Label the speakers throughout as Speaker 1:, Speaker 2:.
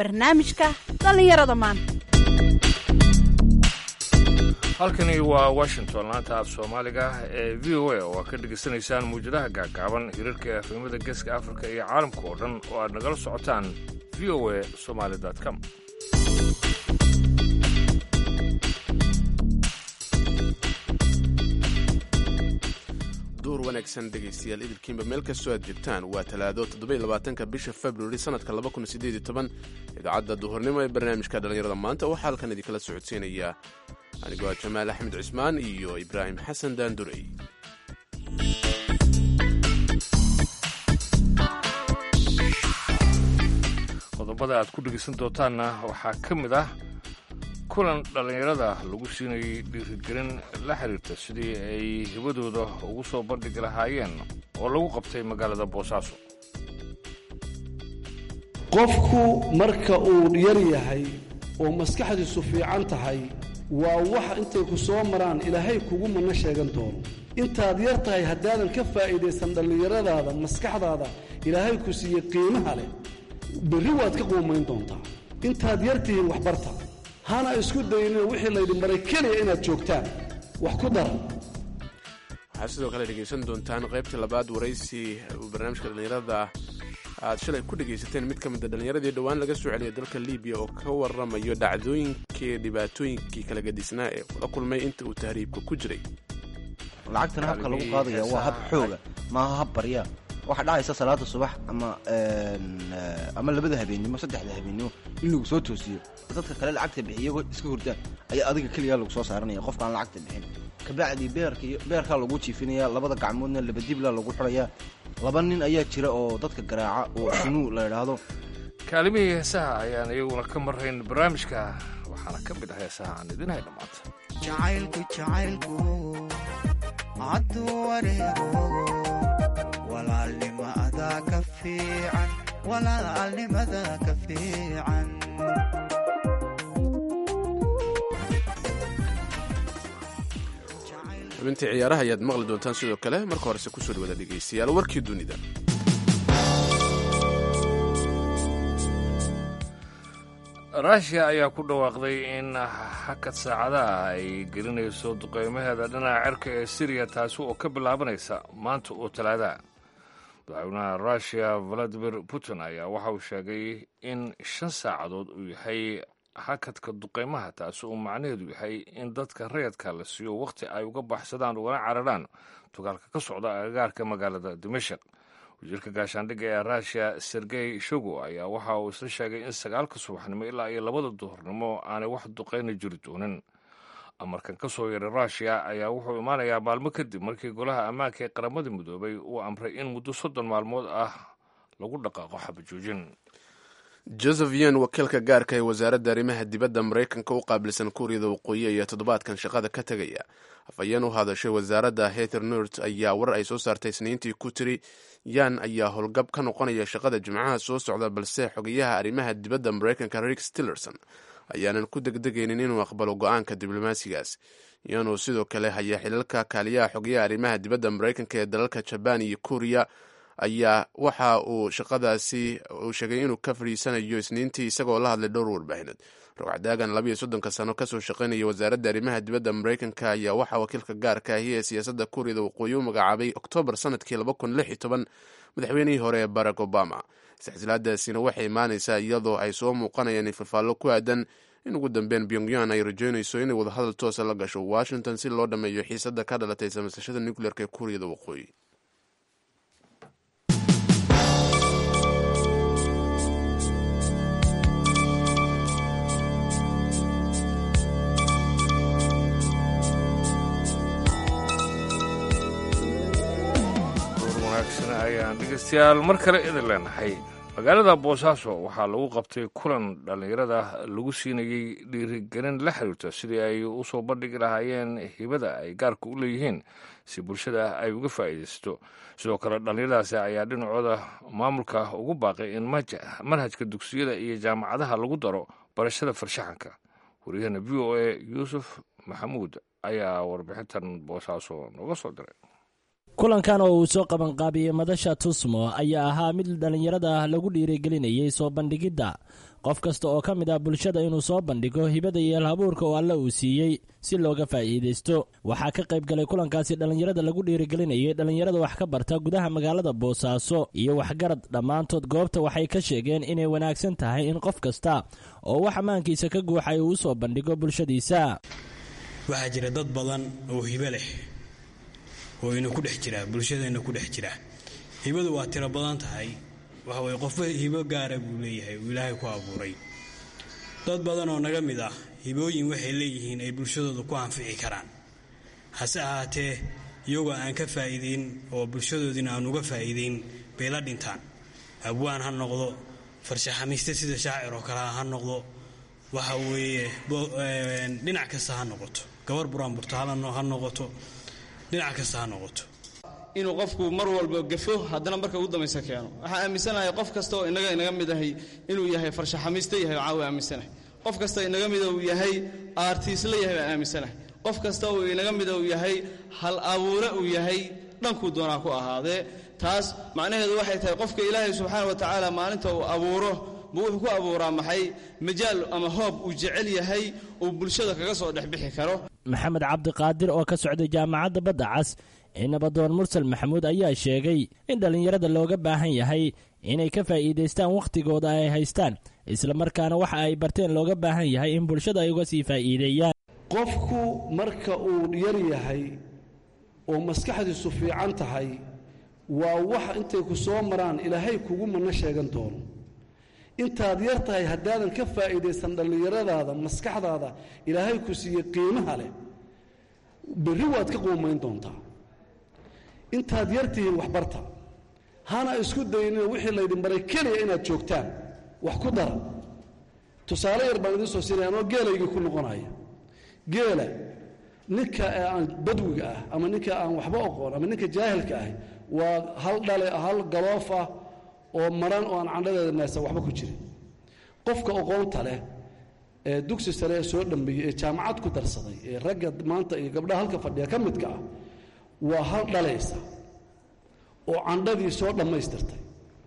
Speaker 1: barnaamijka dhallinyarada maanta.
Speaker 2: halkani waa washington laanta af soomaaliga ee v o a oo aad ka dhegaysanaysaan muwjadaha gaagaaban hirarka afrimada geeska afrika iyo caalamka oo dhan oo aad nagala socotaan v o a somaly.com.
Speaker 3: duur wanaagsan dhegaystayaal idilkiinba meel kastoo aad joogtaan waa talaado 27 bisha februari sanadka 2018 idaacadda duhurnimo ee barnaamijka dhallinyarada maanta waxaa halkan idinkala socodsiinaya anigoo ah jamaal axmed cismaan iyo ibraahim xasan daandurey.
Speaker 2: qodobada aad ku dhegaysan doontaanna waxaa ka mid ah kulan dhallinyarada lagu siinayay dhiirigelin la xiriirta sidii ay hibadooda ugu soo bandhigi lahaayeen oo lagu qabtay magaalada boosaaso.
Speaker 4: qofku marka uu yar yahay oo maskaxdiisu fiican tahay waa wax intay ku soo maraan ilaahay kugu mana sheegan doono. intaad yar tahay haddaadan ka faa'iidaysan dhallinyaradaada maskaxdaada ilaahay ku siiye qiimaha leh berri waad ka quumayn doontaa. intaad yar tihiin waxbarta hana isku daynin wixii laydin baray keliya inaad joogtaan wax ku dara.
Speaker 3: waxaad sidoo kale dhegaysan doontaan qaybtii labaad waraysi barnaamijka dhallinyarada aad shalay ku dhegaysateen mid ka mid a dhallinyaradii dhowaan laga soo celiyay dalka libiya oo ka warramayo dhacdooyinkii dhibaatooyinkii kala gadisnaa ee la kulmay inta uu tahriibka ku jiray.
Speaker 5: lacagtan habka lagu qaadaya waa hab xooga maaha hab barya. waxaa dhacaysa salaada subax ama labada habeenimo saddexda habeenimo in lagu soo toosiyo dadka kale lacagta bixiyagoo iska hurdaan ayaa adiga keligaa lagu soo saaranaya qofkaan lacagta bixin kabacdii beerkaa lagu jiifinaya labada gacmoodna labadibla lagu xidhayaa. laba nin ayaa jira oo dadka garaaca oo sunuu la idhaahdo.
Speaker 2: kaalimihii heesaha ayaan iyaguna ka marrayn barnaamijka waxaana ka mid ah heesaha aan idinhay dhammaanta.
Speaker 6: jacaylku hadduu wareego walaalnimada ka fiican walaalnimada ka fiican.
Speaker 3: xubintii ciyaaraha ayaad maqli doontaan sidoo kale marka horese kusoo dhawaada dhegaystayaal warkii dunida.
Speaker 2: ruushya ayaa ku dhawaaqday in hakad saacadaha ay gelinayso duqeymaheeda dhinaca cirka ee siriya taasi oo ka bilaabanaysa maanta oo talaada. madaxweynaha ruushya valadimir putin ayaa waxa uu sheegay in 5 saacadood uu yahay hakadka duqeymaha taasi uu macnaheedu yahay in dadka rayadka la siiyo wakhti ay uga baxsadaan ugana cararaan dagaalka ka socda agagaarka magaalada dimashaq. wasiirka gaashaandhigga ee ruushya sergey shogo ayaa waxa uu isla sheegay in 9 subaxnimo ilaa iyo 2 duhurnimo aanay wax duqeyna jiri doonin. amarkan ka soo yaray ruushya ayaa wuxuu imaanayaa maalmo kadib markii golaha ammaanka ee qaramada midoobay uu amray in muddo 30 maalmood ah lagu dhaqaaqo xabajoojin.
Speaker 3: joseph yen wakiilka gaarka ee wasaaradda arrimaha dibadda maraykanka u qaabilsan kuuriyada waqooyi ayaa toddobaadkan shaqada ka tegaya. afhayeen u hadashay wasaaradda heather nort ayaa warar ay soo saartay isniintii ku tiri yan ayaa howlgab ka noqonaya shaqada jimcaha soo socda balse xogayaha arrimaha dibadda maraykanka rex tillerson ayaanan ku degdegaynin inuu aqbalo go-aanka diblomaasigaas. yanuu sidoo kale haya xilalka kaaliyaha xogayaha arrimaha dibadda maraykanka ee dalalka jabaan iyo kuuriya ayaa waxa uu shaqadaasi uu sheegay inuu ka fadhiisanayo isniintii isagoo la hadlay dhowr warbaahineed. rogcadaagan 22 sano kasoo shaqaynaya wasaaradda arrimaha dibadda maraykanka ayaa waxaa wakiilka gaarka ahi ee siyaasadda kuuriyada waqooyi u magacaabay oktoobar sanadkii 2016 madaxweynihii hore ee barack obama. isxisilaadaasina waxay imaanaysaa iyadoo ay soo muuqanayaan ifalfaallo ku aadan in ugu dambeyn pyongyang ay rajaynayso inay wadahadal toosa la gasho washington si loo dhammeeyo xiisadda ka dhalatay samaysashada nucleerka ee kuuriyada waqooyi.
Speaker 2: ayaan dhegeystayaal mar kale idin leenahay. magaalada boosaaso waxaa lagu qabtay kulan dhallinyarada lagu siinayey dhiirigelin la xiriirta sidii ay u soo bandhigi lahaayeen hibada ay gaarka u leeyihiin si bulshada ay uga faa'iidaysato. sidoo kale dhallinyaradaasi ayaa dhinacooda maamulka ugu baaqay in manhajka dugsiyada iyo jaamacadaha lagu daro barashada farshaxanka. wariyahana v o a yuusuf maxamuud ayaa warbixintan boosaaso nooga soo diray.
Speaker 7: kulankan oo uu soo qabanqaabiyey madasha tusmo ayaa ahaa mid dhallinyarada ah lagu dhiirigelinayay soo bandhigidda qof kasta oo ka mid ah bulshada inuu soo bandhigo hibada iyo hal-abuurka oo alle uu siiyey si looga faa'iidaysto. waxaa ka qayb galay kulankaasi dhallinyarada lagu dhiirigelinayay dhallinyarada wax ka barta gudaha magaalada Boosaaso iyo waxgarad dhammaantood goobta waxay ka sheegeen inay wanaagsan tahay in qof kasta oo wax ammaankiisa ka guuxay uu soo bandhigo bulshadiisa.
Speaker 8: waxaa jira dad badan oo hibo leh oo inuu ku dhex jira bulshadeena ku dhex jira. hibadu waa tiro badan tahay, waxa way qof hibo gaara buu leeyahay oo Ilaahay ku abuuray. dad badan oo naga mid ah hibooyin waxay leeyihiin ay bulshadooda ku anfici karaan, hase ahaatee iyagoo aan ka faa'iideyn oo bulshadoodina aan uga faa'iideyn bay la dhintaan. abwaan ha noqdo, farshaxamiiste sida shaacir oo kale ha noqdo, waxa weeye dhinac kasta ha noqoto, gabar buraanburta ha noqoto, dhinac kasta ha noqoto.
Speaker 9: inuu qofku mar walba gafo haddana marka ugu dambaysa keeno. waxaan aaminsanahay qof kasta oo inaga mid ahay inuu yahay farshaxamiiste yahay oo caawi aaminsanahay. qof kasta inaga mid uu yahay artiisle yahay baan aaminsanahay. qof kasta oo inaga mid uu yahay hal abuure uu yahay dhankuu doonaa ku ahaadee. taas macnaheedu waxay tahay qofka Ilaahay subxaanahu wa tacaala maalinta uu abuuro wuxuu ku abuuraa maxay majaal ama hoob uu jecel yahay uu bulshada kaga soo dhex bixi karo.
Speaker 7: maxamed cabdiqaadir oo ka socday jaamacadda badda cas ee nabadoon mursal maxamuud ayaa sheegay in dhallinyarada looga baahan yahay inay ka faa'iidaystaan wakhtigooda ay haystaan, isla markaana waxa ay barteen looga baahan yahay in bulshada ay uga sii faa'iideeyaan.
Speaker 4: qofku marka uu yar yahay oo maskaxdiisu fiican tahay waa wax intay ku soo maraan Ilaahay kugu mana sheegan doono. intaad yar tahay haddaadan ka faa'iidaysan dhallinyaradaada maskaxdaada Ilaahay ku siiyey qiimaha leh, berri waad ka quumayn doontaa. intaad yartihiin wax barta, hana isku daynin wixii laydin baray keliya inaad joogtaan, wax ku dara. tusaale yar baan idiin soo siinaya anoo geelaygii ku noqonaya. geela ninka aan badwiga ah ama ninka aan waxba aqoon ama ninka jaahilka ah waa hal dhale hal galoof ah oo maran oo aan candhadeeda naasa waxba ku jirin. qofka aqoonta leh ee dugsi sare soo dhameeyay ee jaamacad ku darsaday ee ragga maanta iyo gabdhaha halka fadhiya ka midka ah waa hal dhalaysa oo candhadii soo dhammaystirtay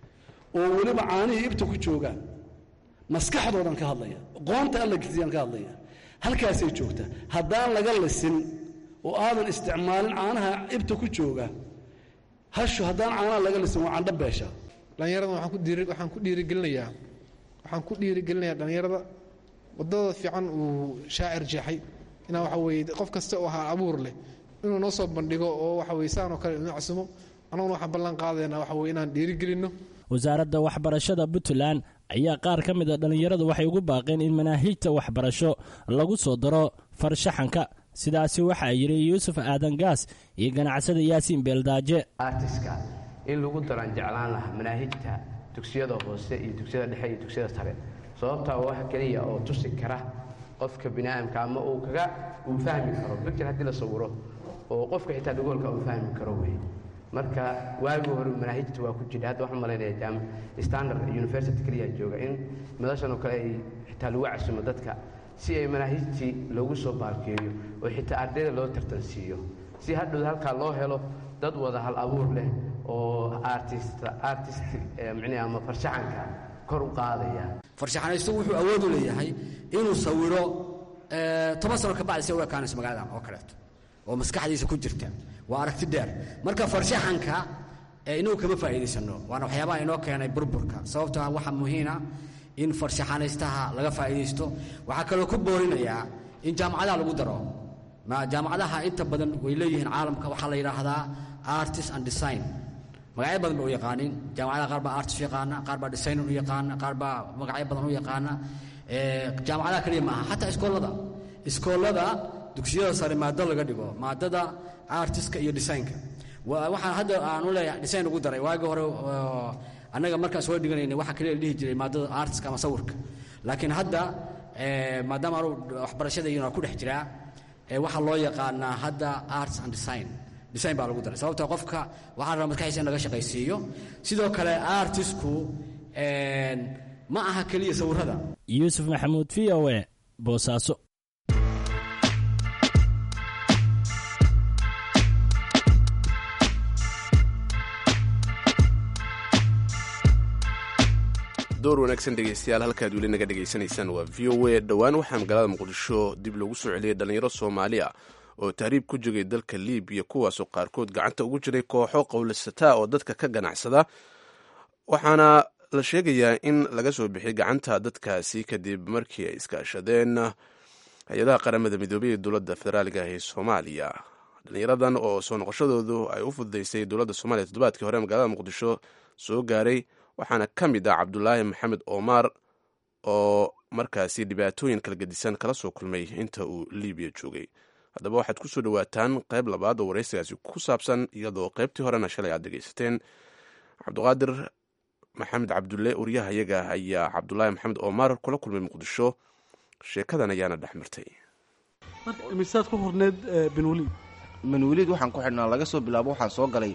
Speaker 4: oo weliba caanihii ibta ku joogaan. maskaxdoodan ka hadlaya, aqoonta alla gidiyaan ka hadlaya. halkaasay joogtaa. haddaan laga lisin oo aadan isticmaalin caanaha ibta ku jooga hashu, haddaan caanaha laga lisin waa candho beesha.
Speaker 10: dhallinyarada waxaan ku dhiirigelinayaa dhallinyarada wadada fiican uu shaacir jeexay inaa waxa weeye qof kasta oo ahaa abuur leh inuu noo soo bandhigo oo waxa weeye saan oo kale inuu casumo. annaguna waxaan ballan qaadaynaa waxa weeye inaan dhiirigelinno.
Speaker 7: wasaaradda waxbarashada Puntland ayaa qaar ka mid a dhallinyaradu waxay ugu baaqeen in manaahijta waxbarasho lagu soo daro farshaxanka. sidaasi waxaa yidhi yuusuf aadan gaas iyo ganacsada yaasiin beeldaaje.
Speaker 11: artiska in lagu daran jeclaan lahaa manaahijta dugsiyada hoose iyo dugsiyada dhexe iyo dugsiyada sare, sababtaa waxa keliya oo tusi kara qofka bini'aadamka ama uu fahmi karo fikir haddii la sawiro oo qofka xitaa dhagoolka uu fahmi karo wey. marka waagii hore manaahijta waa ku jira. hadda waxaan malaynayaa standard university keliya jooga in madashan oo kale ay xitaa lagu casumo dadka si ay manaahijtii loogu soo baalkeeyo oo xitaa ardayda loo tartansiiyo si hadhow halkaa loo helo dad wada hal abuur leh oo artist micnaha ama farshaxanka kor u qaadaya.
Speaker 12: farshaxanaystu wuxuu awood u leeyahay inuu sawiro 10 sano ka bacdi si uu ekaanayso magaaladan oo kaleeto oo maskaxdiisa ku jirta. waa aragti dheer. marka farshaxanka inuu kama faa'iidaysano waana waxyaabaha inoo keenay burburka. sababtoo ah waxa muhiim ah in farshaxanaystaha laga faa'iidaysto. waxaa kaloo ku boorinayaa in jaamacadaha lagu daro. jaamacadaha inta badan way leeyihiin caalamka waxaa la yidhaahdaa artist and design. magacyo badan ba u yaqaanin. jaamacadaha qaar baa artist u yaqaana, qaar baa design u yaqaana, qaar baa magacyo badan u yaqaana. jaamacadaha kaliya maaha, xataa iskoolada dugsiyada sare maado laga dhigo, maadada artistka iyo designka. waxaan hadda aan u leeyahay design ugu daray. waagii hore annaga markaan soo dhiganaynay waxa kaliya la dhihi jiray maadada artistka ama sawirka. laakiin hadda maadaama anu waxbarashada iyana ku dhex jiraa waxaa loo yaqaanaa hadda arts and design baa lagu daray. sababtoo qofka waxaa rabaa maskaxiisa in laga shaqaysiiyo. sidoo kale artistku ma aha keliya sawirada.
Speaker 7: yuusuf maxamuud v o a boosaaso.
Speaker 3: door wanaagsan dhegaystayaal halkaad weli naga dhegaysanaysaan waa v o a. dhowaan waxaa magaalada muqdisho dib loogu soo celiyey dhallinyaro soomaali ah oo tahriib ku jogay dalka liibiya, kuwaasoo qaarkood gacanta ugu jiray kooxo qowlaysataa oo dadka ka ganacsada, waxaana la sheegayaa in laga soo bixiyey gacanta dadkaasi kadib markii ay iskaashadeen hay-adaha qaramada midoobey ee dowladda federaaliga ee soomaaliya. dhallinyaradan oo soo noqoshadoodu ay u fududaysay dowladda soomaaliya toddobaadkii hore magaalada muqdisho soo gaaray, waxaana ka mid ah cabdulaahi maxamed omar oo markaasi dhibaatooyin kala gedisan kala soo kulmay inta uu liibiya joogay. haddaba waxaad ku soo dhowaataan qayb labaad oo waraysigaasi ku saabsan, iyadoo qaybtii horena shalay aad dhegaysateen. cabdiqaadir maxamed cabdulle waryahayaga ayaa cabdulaahi maxamed omar kula kulmay muqdisho, sheekadan ayaana dhex martay.
Speaker 13: misaad ku horneed
Speaker 5: benweliid waxaan ku xidhnaa laga soo bilaabo waxaan soo galay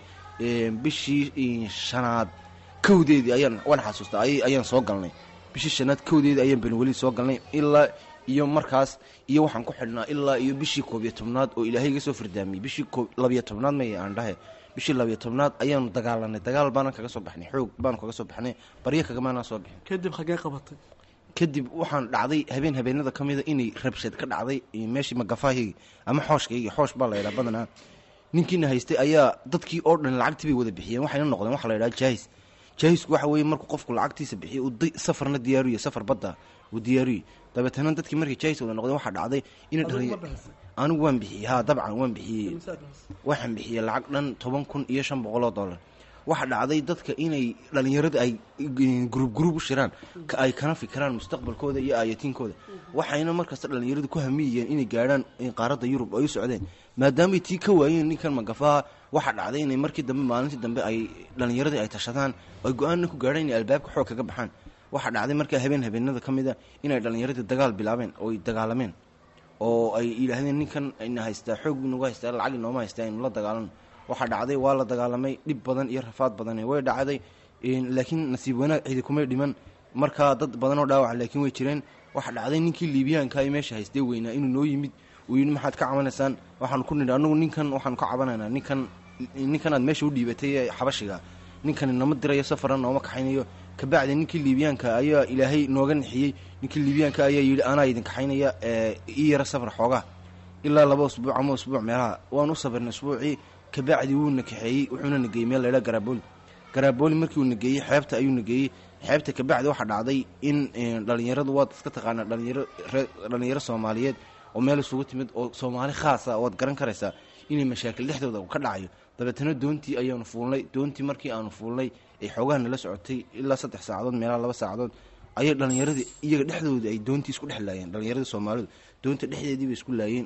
Speaker 5: bishii shanaad kowdeedii waan xasuustaa ayaan soo galnay bishii shanaad kowdeedii ayaan benweliid soo galnay ilaa iyo markaas iyo waxaan ku xidhnaa ilaa iyo bishii 11aad oo ilaahay iga soo firdaamiyey. bishii 12aad may aan dhahe bishii 12aad ayaanu dagaalanay, dagaal baanan kaga soo baxnay, xoog baanu kaga soo baxnay, baryo kagamaanaan soo bixin.
Speaker 13: kadib xagee qabatay?
Speaker 5: kadib waxaan dhacday habeenada ka mida inay rabshad ka dhacday meeshii magafaahaygi ama xooshkaygi, xoosh baa la yidhaha badanaa. ninkiina haystay ayaa dadkii oo dhan lacagtii bay wada bixiyeen, waxayna noqdeen waxa la yidhaha jaahis. jaahisku waxa weeye markuu qofku lacagtiisa bixiyo uu safarna diyaariyo, safar badda uu diyaariyo. dabeetana dadkii markii jaahis wada noqdeen waxaa dhacday inay anigu waan bixiyey, haa dabcan waan bixiyey, waxaan bixiyey lacag dhan $10,500. waxaa dhacday dadka inay dhallinyarada ay gruub u shiraan, ay kana fikiraan mustaqbalkooda iyo aayatiinkooda. waxayna markasta dhallinyaradu ku hamiyeen inay gaadhaan qaaradda Yurub ay u socdeen, maadaamay tii ka waayeen ninkan magafaha. waxaa dhacday inay markii dambe maalintii dambe ay dhallinyaradii ay tashadaan, ay go-aanna ku gaadhaan inay albaabka xoog kaga baxaan. waxaa dhacday markaa habeenada ka mid a inay dhallinyaradii dagaal bilaabeen oo ay dagaalameen, oo ay yidhaahdeen ninkan ina haystaa, xoog buu nagu haystaa, lacag inooma haystaa, aynu la dagaalano. waxaa dhacday waa la dagaalamay, dhib badan iyo rafaad badan way dhacday, laakiin nasiib wanaag cidi kumay dhiman. markaa dad badan oo dhaawac laakiin way jireen. waxaa dhacday ninkii liibiyaanka ay meesha haystay weynaa inuu noo yimid, uu yidhi maxaad ka cabanaysaan? waxaanu ku nidhi annagu ninkan waxaanu ka cabanaynaa ninkan aad meesha u dhiibatay ee xabashiga, ninkan inama dirayo, safarna nooma kaxaynayo. kabacdi ninkii liibiyaanka ayaa ilaahay nooga nixiyey. ninkii liibiyaanka ayaa yidhi anaa idin kaxaynaya, ii yara safar xoogaa ilaa 2 usbuuc ama usbuuc meelaha. waan u safarnay usbuucii, kabacdi wuu na kaxeeyey, wuxuuna na geeyey meel la yidhaha garabooli. markii uu na geeyey xeebta ayuu na geeyey. xeebta kabacdi waxaa dhacday in dhallinyaradu, waad iska taqaanaa dhallinyaro soomaaliyeed oo meel isugu timid oo soomaali khaasa, waad garan karaysaa inay mashaakil dhexdooda ka dhacayo. dabeetana doontii ayaanu fuulnay. doontii markii aanu fuulnay ay xoogaha nala socotay ilaa 3 saacadood meelaha 2 saacadood ayay dhallinyaradii iyaga dhexdooda ay doontii isku dhex laayeen. dhallinyaradii soomaalidu doonta dhexdeedii bay isku laayeen.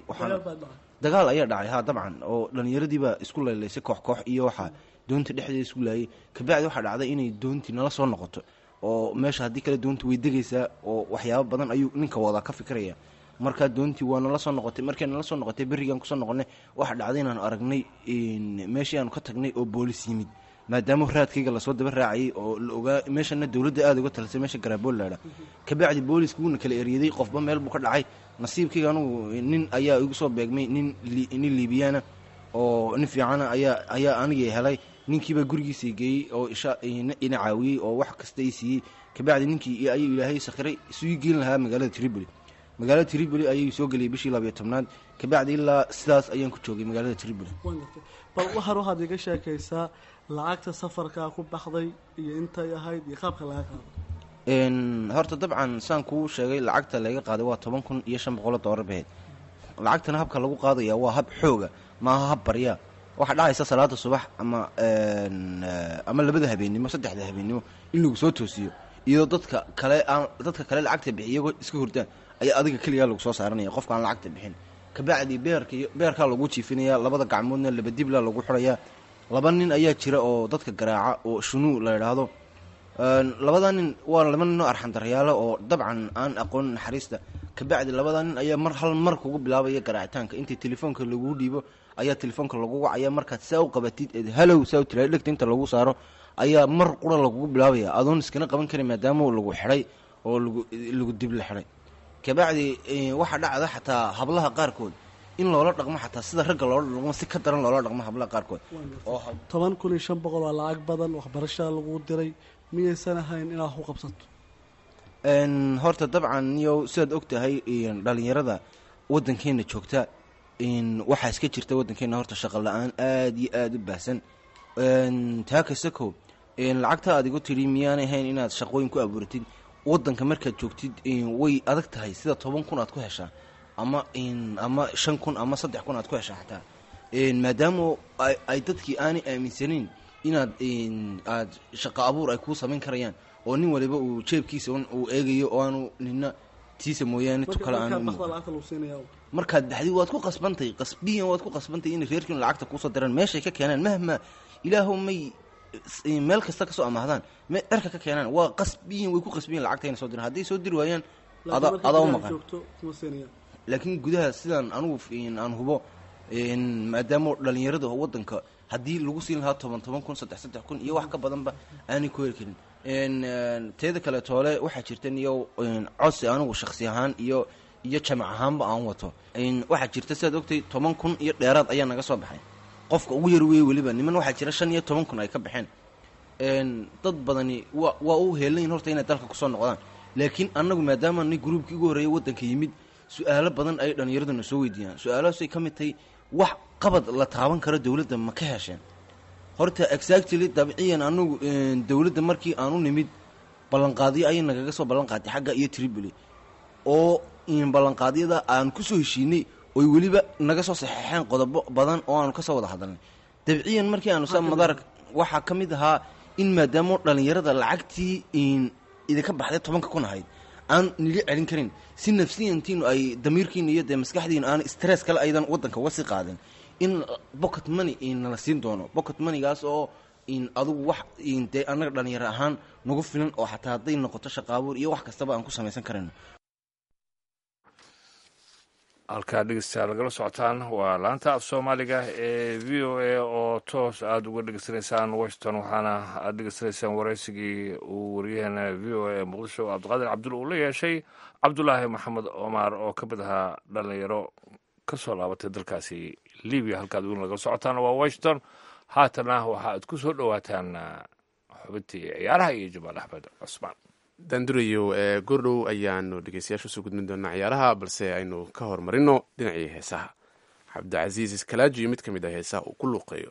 Speaker 5: dagaal ayaa dhacay, haa dabcan, oo dhallinyaradiibaa isku laylaysay koox iyo waxaa doonta dhexdeeda isku laayay. kabacdi waxaa dhacday inay doontii nala soo noqoto, oo meesha haddii kale doonta way degaysaa, oo waxyaabo badan ayuu ninka wadaa ka fikiraya. markaa doontii waa nala soo noqotay. markay nala soo noqotay berrigaan kusoo noqonnay, waxaa dhacday inaanu aragnay meeshii aanu ka tagnay oo boolis yimid, maadaama raadkayga lasoo daba raacayay oo la ogaa meeshana dowladda aada uga talisay, meesha garabool laydha. kabacdi booliska wuuna kala eryaday, qofba meel buu ka dhacay. nasiibkayga anugu nin ayaa igu soo beegmay, nin liibiyaana oo nin fiicana ayaa anigii helay. ninkiibaa gurigiisii geeyey oo ina caawiyey oo wax kasta i siiyey. kabacdi ninkii ayuu ilaahay sakhiray isuu geyn lahaa magaalada Tripoli ayuu soo geliyay bishii 12aad. kabacdi ilaa sidaas ayaan ku joogay magaalada Tripoli.
Speaker 13: bal waxaad iga sheekaysaa lacagta safarkaa ku baxday iyo intay ahayd iyo qaabka laga qaaday.
Speaker 5: horta dabcan saan kuu sheegay, lacagta laga qaaday waa $10,500 baheed. lacagtana habka lagu qaadaya waa hab xooga, maaha hab barya. waxaa dhacaysa salaada subax ama 2 habeenimo 3 habeenimo in lagu soo toosiyo, iyadoo dadka kale lacagta bixiy iyagoo iska hurdaan ayaa adiga keliya lagu soo saaranaya, qofka aan lacagta bixin. kabacdi beerkaa lagu jiifinaya, 2 gacmoodna 2 dibla lagu xirayaa. 2 nin ayaa jira oo dadka garaaca oo shunuu la yidhaahdo. 2 nin waa 2 nin oo arxandarayaalo oo dabcan aan aqoon naxariista. kabacdi 2 nin ayaa hal mar kugu bilaabaya garaacitaanka. intii telefoonka lagu dhiibo ayaa telefoonka lagu wacaya. markaad saa u qabatid halow saa u tiraay dhegta inta lagu saaro ayaa mar qura lagu bilaabaya, adoon iskana qaban karin maadaama lagu xiray oo lagu dib la xiray. kabacdi waxaa dhacda xataa hablaha qaarkood in loola dhaqmo xataa sida ragga loola dhaqmo si ka daran loola dhaqmo hablaha qaarkood. oo
Speaker 13: $10,500 waa lacag badan, waxbarashada lagu diray, miyaysan ahayn inaad ku qabsato?
Speaker 5: horta dabcan iyo sidaad og tahay dhalinyarada waddankeena joogta waxaa iska jirta waddankeena horta shaqo la-aan aada iyo aada u baahsan taa kasakow lacagta aad igu tidhi miyaanay hayn inaad shaqooyin ku abuuratid waddanka markaad joogtid way adag tahay sida 10 kun aad ku heshaa ama 5 kun ama 3 kun aad ku heshaa xataa maadaama ay dadkii aanay aaminsanayn inaad aad shaqo abuur ay kuu samayn karayaan oo nin waliba uu jeebkiisa uu eegayo oo aanu nina tiisa mooyaane tukala aanu markaad dhaxdi waad ku qasbantay qasbiyan waad ku qasbantay in reerkiin lacagta kusoo diraan meeshay ka keenaan mahma ilaahu may meel kasta ka soo amahdaan dharka ka keenaan waa qasbiyan way ku qasbiyan lacagtayna soo diraan hadday soo diri waayaan adaa u maqan laakiin gudaha sidaan anugu aan hubo maadaama dhalinyarada waddanka haddii lagu siin lahaa 10 kun 3 kun iyo wax ka badanba aanay ku heli karin teeda kale toole waxaa jirta iyo codsi anigu shakhsi ahaan iyo jamac ahaanba aan wato waxaa jirta sidaad ogtay 10 kun iyo dheeraad ayaa naga soo baxay qofka ugu yar weeye weliba niman waxaa jira 5 iyo 10 kun ay ka baxeen dad badani waa u heelayn horta inay dalka kusoo noqdaan laakiin annagu maadaama ni gruubkii ugu horreeyay waddanka yimid su-aalo badan ay dhallinyaraduna soo weydiiyaan su-aalahaasay ka mid tahay wax qabad la taaban karo dawladda ma ka hesheen horta exactly dabciyan anagu dawladda markii aanu nimid ballanqaadiyo ayay nagaga soo ballanqaaday xagga iyo Tripoli oo ballanqaadyada aan ku soo heshiinay oo weliba naga soo saxeexeen qodobo badan oo aan ka soo wada hadalnay dabciyan markii aanu soo madar waxa ka mid ahaa in maadaama dhalinyarada lacagtii idinka baxday 10 kun ahayd aan nili celin karin si nafsiyantiin ay damiirkiin iyo maskaxdiin aan stress kale aydan waddanka wasi qaadin in pocket money la siin doono pocket money-gaas oo adigu wax intee anaga dhalinyaro ahaan nagu filan oo xataa hadday noqoto shaqaabuur iyo wax kastaba aan ku samaysan karayno
Speaker 2: halkaa dhegeystayaal lagala socotaan waa laanta af soomaaliga ee v o a oo toos aada uga dhegeysanaysaan washington waxaana aada dhegeysanaysaan waraysigii uu waryaheena v o a ee muqdisho cabdiqaadir cabdulla uu la yeeshay cabdulaahi maxamed omar oo ka mid ahaa dhalinyaro ka soo laabatay dalkaasi libiya halkaad uin lagala socotaan waa washington haatana waxaaad ku soo dhowaataan xubintii ciyaaraha iyo jamaal axmed cusmaan
Speaker 3: daandurayo goordhow ayaanu dhegeystayaasha usoo gudmin doonaa ciyaaraha balse aynu ka horumarino dhinacii heesaha cabdicasiis iskalaaji iyo mid ka mid ah heesaha uu ku luuqeeyo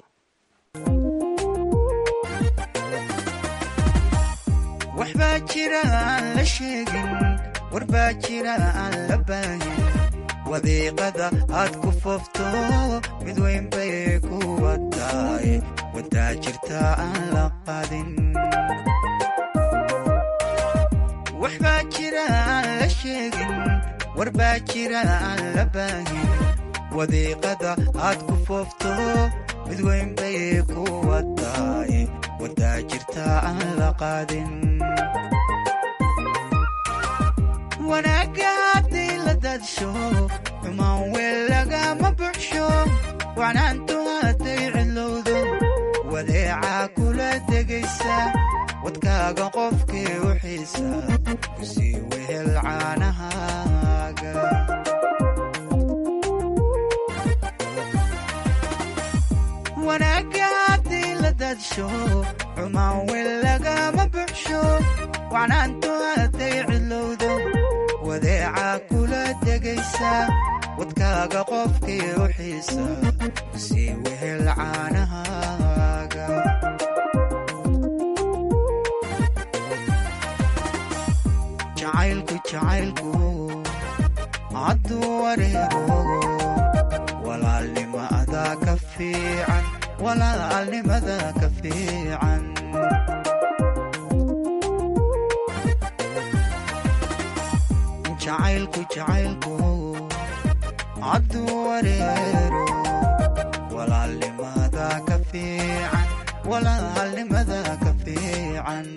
Speaker 6: waxbaa jira aan la sheegin warbaa jira aan la baahin wadiiqada aad ku foofto mid weyn bay ku wataay wadaa jirta aan la qaadin waxbaa jira aan la sheegin warbaa jira aan la baahin wadiiqada aad ku foofto mid weyn bay ku wataay wadaa jirta aan la qaadin wanaagga haddii la dadsho xumaan weel lagama buxsho wacnaantu hadday cidlowdo wadeecaa kula degaysa wadkaaga qofkii u xiisa kusii wehel caanahaaga wanaagga haddii la dadsho xumaan weel lagama buxsho wacnaantu hadday cidlowdo wadeecaa kula degaysa wadkaaga qofkii u xiisa kusii wehel caanahaaga jacaylku hadduu wareego walaalnimada ka fiican walaalnimada ka fiican jacaylku hadduu wareero walaalnimada ka fiican walaalnimada ka fiican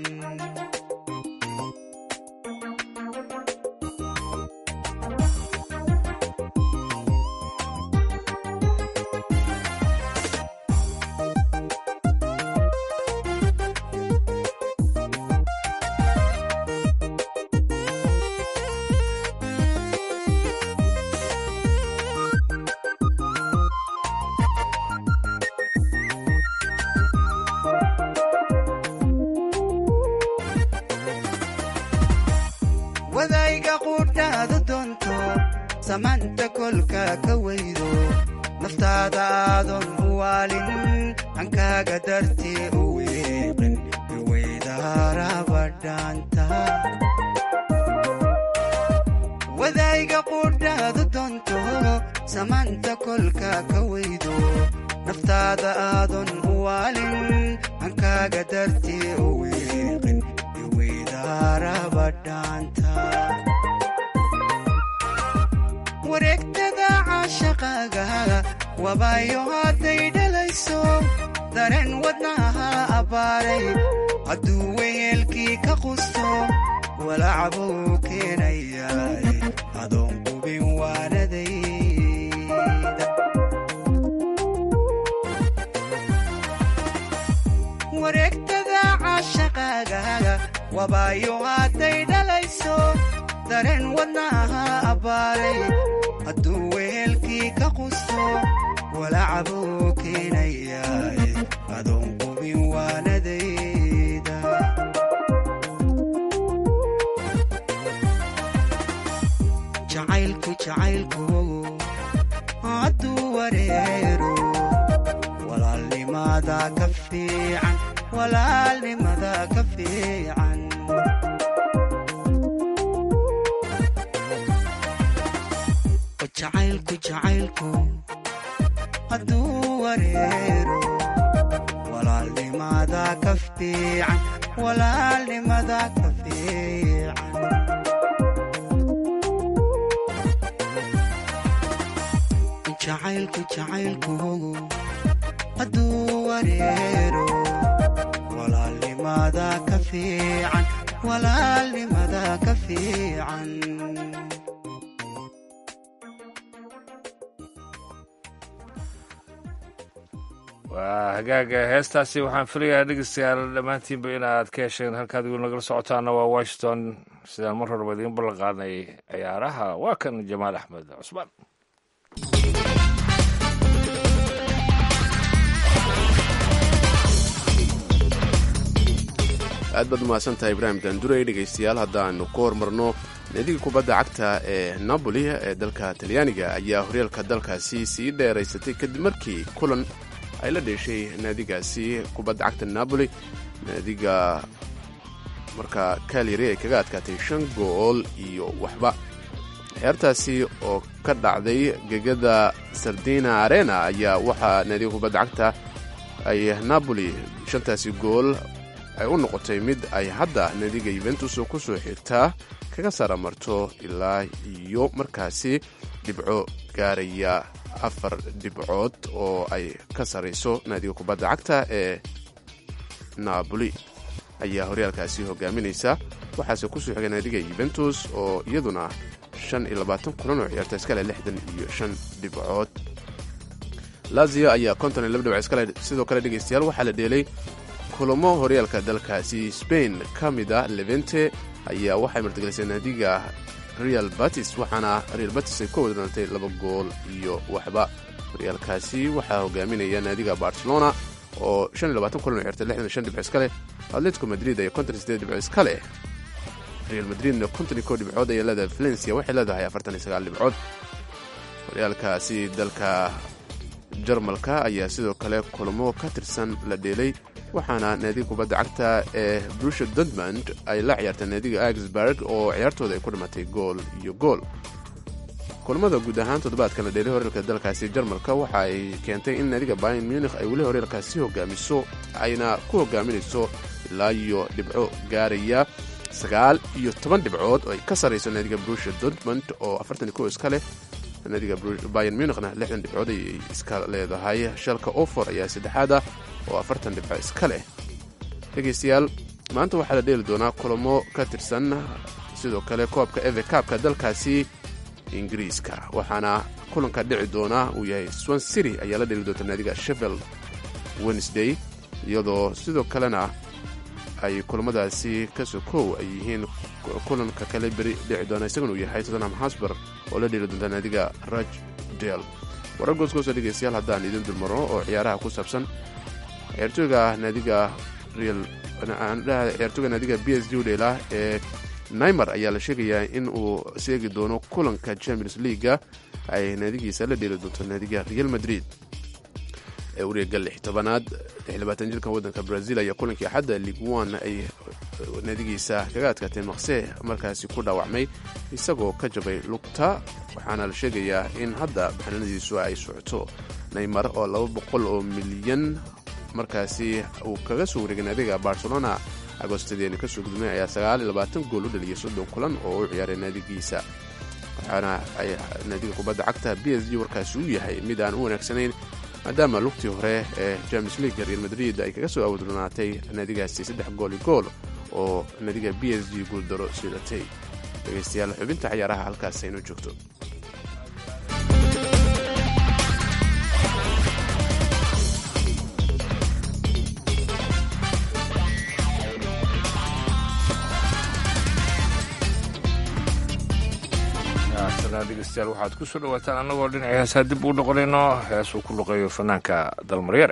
Speaker 6: samaanta kolka ka weydo naftaada aadan u waalin hankaaga dartee u weeqin iweydaarabadhaanta wadayga qudhaadu doonto samaanta kolka ka weydo naftaada aadan u waalin hankaaga dartee u weeqin iweydaarabadhaanta wareegtada caashaqaaga wabaayo hadday dhalayso dareen wadnaha abbaaray hadduu weyeelkii ka qusto walacbuu keenayaay adoon qubin waanadayda wareegtada caashaqaaga wabaayo hadday dhalayso dareen wadnaha abbaaray hadduu weelkii ka qusto walacbuu keenayaay adoon qubin waanadayda jacaylku hadduu wareero walaalnimada ka fiican walaalnimada ka fiican jacaylku hadduu wareero walaalnimada ka fiican walaalnimada ka fiican jacaylku hadduu wareero walaalnimada ka fiican walaalnimada ka fiican
Speaker 2: waa hagaaga heestaasi waxaan filayaa dhegeystayaal dhammaantiinba inaad ka hesheen halkaad igu nagala socotaana waa washington sidaan mar horeba idiin ballan qaadnay ciyaaraha waa kan jamaal axmed cusmaan
Speaker 3: aad baad umahadsantahay ibraahim daandurey dhegaystayaal haddaannu ku hormarno naadiga kubadda cagta ee napoli ee dalka talyaaniga ayaa horyaalka dalkaasi sii dheeraysatay kadib markii kulan ay la dheeshay naadigaasi kubadda cagta napoli naadiga markaa kalyari ay kaga adkaatay 5 gool iyo waxba ciyaartaasi oo ka dhacday gegada sardina arena ayaa waxaa naadiga kubadda cagta ay napoli 5taasi gool ay u noqotay mid ay hadda naadiga yuventus oo ku soo xigtaa kaga saramarto ilaa iyo markaasi dhibco gaaraya 4 dhibcood oo ay ka sarayso naadiga kubadda cagta ee napoli ayaa horyaalkaasi hogaaminaysa waxaase ku soo xigay naadiga yuventus oo iyaduna 25 kulan oo ciyaarta iskale 65 dhibcood lazio ayaa 52 dhibcood iskale sidoo kale dhegaystayaal waxaa la dheelay kulamo horyaalka dalkaasi Spain ka mid ah Levante ayaa waxay martigelisay naadiga Real Betis waxaana Real Betis ay ku wadantay 2 gool iyo waxba horyaalkaasi waxaa hogaaminaya naadiga Barcelona oo 25 kulan ciyaartay 65 dhibcood iska leh Atletico Madrid ay 58 dhibcood iska leh Real Madrid 51 dhibcood ay leedahay Valencia waxay leedahay 49 dhibcood horyaalkaasi dalka Jarmalka ayaa sidoo kale kulamo ka tirsan la dheelay waxaana naadiga kubadda cagta ee Borussia Dortmund ay la ciyaartay naadiga Augsburg oo ciyaartooda ay ku dhimatay gool iyo gool kulamada guud ahaan toddobaadkan la dheelay horyaalka dalkaasi Jarmalka waxa ay keentay in naadiga Bayern Munich ay weli horyaalkaasi hogaamiso ayna ku hogaaminayso ilaa iyo dhibco gaaraya 19 dhibcood oo ay ka sarayso naadiga Borussia Dortmund oo 41 iska leh naadiga Bayern Munichna 60 dhibcood ay iska leedahay Schalke 04 ayaa saddexaad ah oo 40 dhibcood iska leh dhegeystayaal maanta waxaa la dheeli doonaa kulamo ka tirsan sidoo kale koobka FA Cup-ka dalkaasi Ingiriiska waxaana kulanka dhici doona uu yahay Swansea City ayaa la dheeli doonta naadiga Sheffield Wednesday iyadoo sidoo kalena ay kulamadaasi ka sokow ay yihiin kulanka kale beri dhici doona isaguna uu yahay Tottenham Hotspur oo la dheeli doonta naadiga Rochdale warar goosgoosa dhegeystayaal haddaan idin dulmarno oo ciyaaraha ku saabsan ciyaartooyga naadiga PSG udheela ee neymar ayaa la sheegayaa in uu seegi doono kulanka champions leaga ay naadigiisa la dheeli doonto naadiga real madrid ee wareega 16aad 16 jirka waddanka brazil ayaa kulankii axadda league one ay naadigiisa kaga adkaatay maqse markaasi ku dhaawacmay isagoo ka jabay lugta waxaana la sheegayaa in hadda baxnaanadiisu ay socoto neymar oo 200 milyan markaasi uu kaga soo wareegay naadiga barcelona agostadiani kasoo gudmay ayaa 29 gool u dhaliyay 30 kulan oo u ciyaaray naadigiisa waxaana ay naadiga kubadda cagta PSG warkaasi u yahay mid aan u wanaagsanayn maadaama lugtii hore ee Champions League Real Madrid ay kaga soo awoodnaatay naadigaasi 3 gool oo naadiga PSG guuldaro siidatay dhageystayaal xubinta ciyaaraha halkaas aynu joogto
Speaker 2: dhegeystayaal waxaad ku soo dhawaataan annagoo dhinacii heesaa dib u noqonayno hees uu ku luqeeyo fanaanka dalmaryare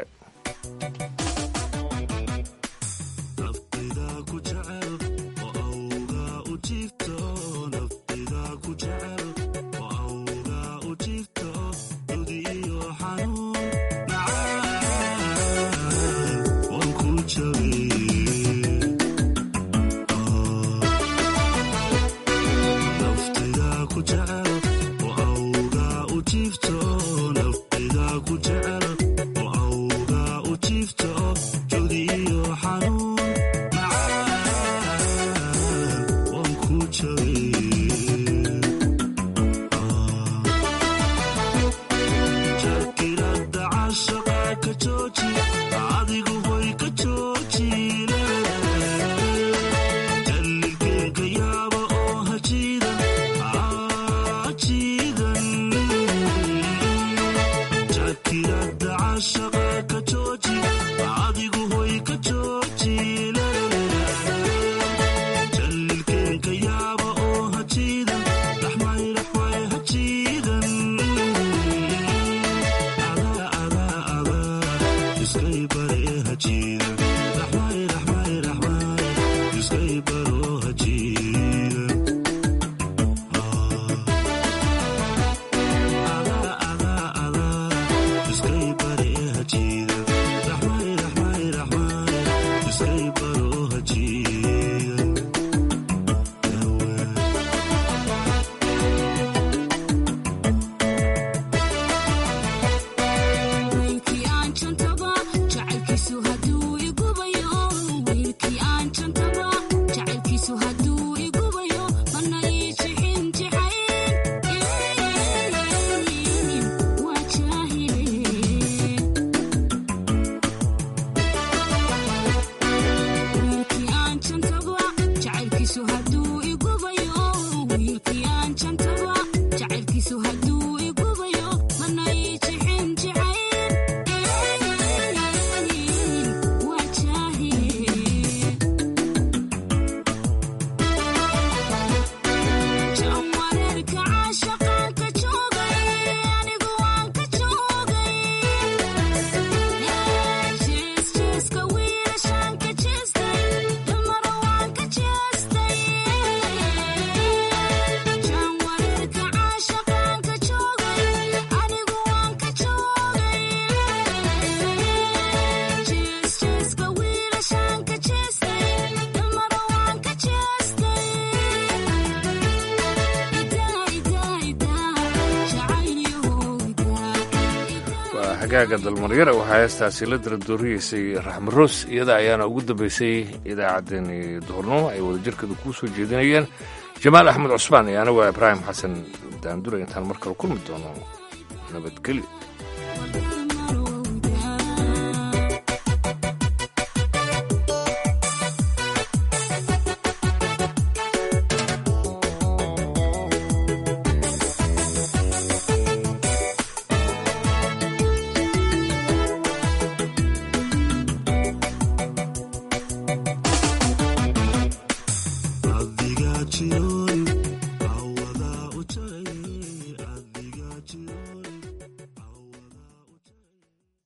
Speaker 2: hagaaga dalmaryare waxaa heestaasi la daradooriyeysay raxmaroos iyada ayaana ugu dambaysay idaacaddeenii duhurnimo ay wadajirkeeda kuu soo jeedinayeen jamaal axmed cusmaan iyo anigu ibraahim xasan daandure intaan mar kale kulmi doono nabadgelyo.